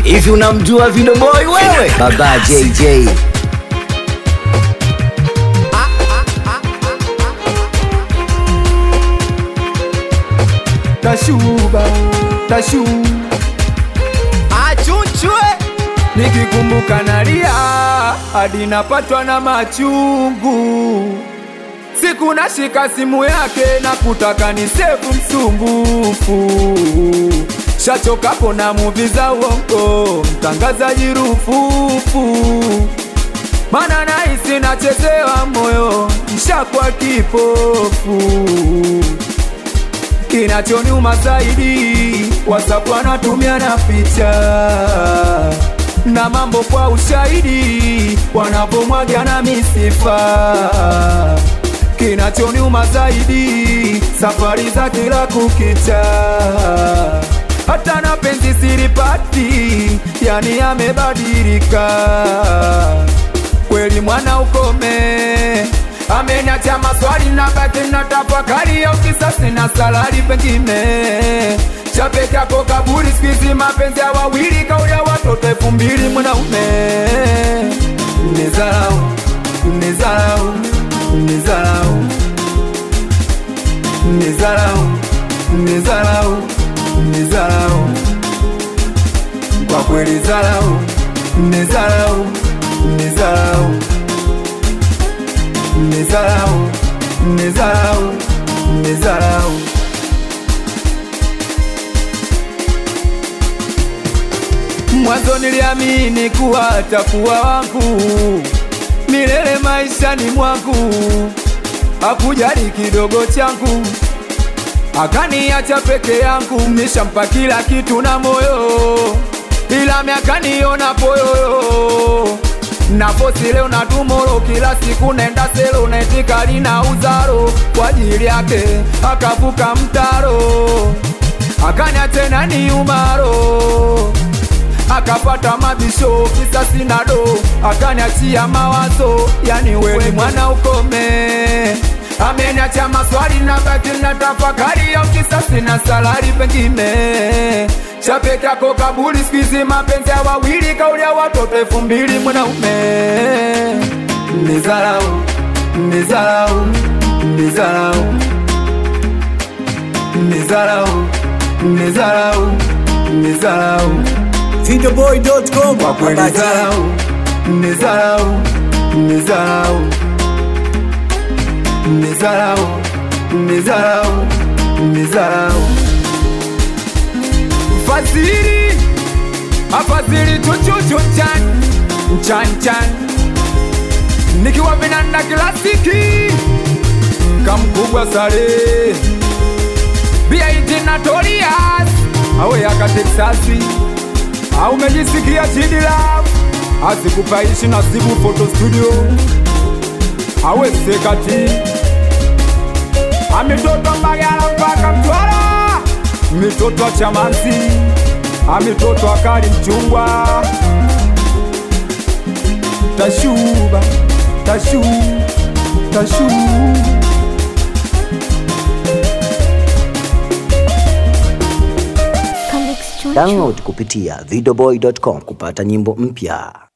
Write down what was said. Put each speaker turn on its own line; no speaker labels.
Hivi unamjua Video Boy wewe? Baba JJ.
Tashu achunchwe, nikikumbuka nalia hadi napatwa na machungu. Siku nashika simu yake na kutaka ni save msumbufu. Shachokapo na movie za uongo, mtangazaji rufufu. Mana nahisi nachezewa moyo, nishakuwa kipofu. Kinachoniuma zaidi, WhatsApp wanatumia na picha na mambo kwa ushahidi, wanapomwaga na misifa. Kinachoniuma zaidi, safari za kila kukicha, hata na penzi siripati, yani amebadilika. Kweli mwana ukome, ameniacha maswali na baki na tafakari ya kisasi na salari pengine. Chapeke yako kaburi sikizi mapenzi ya wawili kaulia watoto 2000 mwanaume. Nizarau, nizarau, nizarau, nizarau, nizarau, nizarau. Kwa kweli zarau, nizarau, nizarau, nizarau, nizarau, nizarau. Mwanzo niliamini kuwa atakuwa wangu milele maishani mwangu, hakujali kidogo changu, akaniacha peke yangu. Nishampa kila kitu na moyo, ila miaka niona poyo. Naposi leo na tomorrow, kila siku nenda selo, naitika lina uzaro. Kwa ajili yake akavuka mtaro, akanya tena ni umaro. Akapata mabisho kisa sina do, akaniachia mawazo. Yani wewe mwana ukome, ameniacha maswali na baki na tafakari ya kisa sina salari pengine. Chapeke yako kaburi sikizi mapenzi ya wawili kaulia watoto 2000 mwanaume. Nizarau, nizarau, nizarau, nizarau, nizarau, nizarau.
Videoboy.com.
Kwa kweli zarau, nizarau, nizarau, nizarau, nizarau, nizarau. Fazili, afazili chuchuchu chan nikiwa vinanda klasiki, kamkubwa sare B.I.G Notorious, awe yaka Texasi. Au mejisikia Chidi Love, asikupaishi nasibu photo studio. Awe sekati, amitoto Mbagala mpaka Mtwara, mitoto Chamanzi, amitoto Akali Mchungwa. Tashuba, tashu, tashu.
Download kupitia videoboy.com kupata nyimbo mpya.